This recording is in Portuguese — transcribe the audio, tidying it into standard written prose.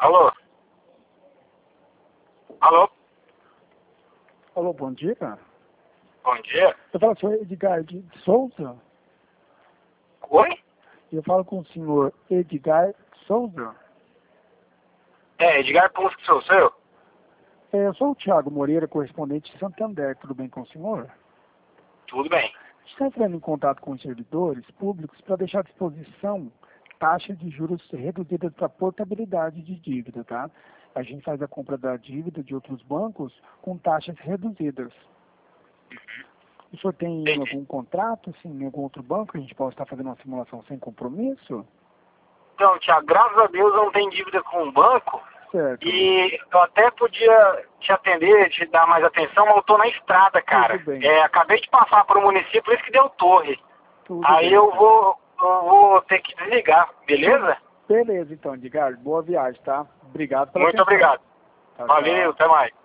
Alô? Alô? Alô, bom dia. Bom dia. Eu falo com o Edgar de Souza. Oi? Eu falo com o senhor Edgar Souza. Edgar Ponce que sou eu? Eu sou o Thiago Moreira, correspondente de Santander. Tudo bem com o senhor? Tudo bem. Está entrando em contato com os servidores públicos para deixar à disposição taxas de juros reduzidas para portabilidade de dívida, tá? A gente faz a compra da dívida de outros bancos com taxas reduzidas. O senhor tem Entendi. algum contrato, assim, em algum outro banco? A gente pode estar fazendo uma simulação sem compromisso? Então, Thiago, graças a Deus eu não tenho dívida com o banco. Certo. E eu até podia te atender, te dar mais atenção, mas eu tô na estrada, cara. Tudo bem. Acabei de passar por um município, por isso que deu torre. Tudo Aí bem, eu então. vou ter que desligar, beleza? Beleza, então, Edgar. Boa viagem, tá? Obrigado pela Muito atenção. obrigado. Tchau, Valeu, tchau. até mais.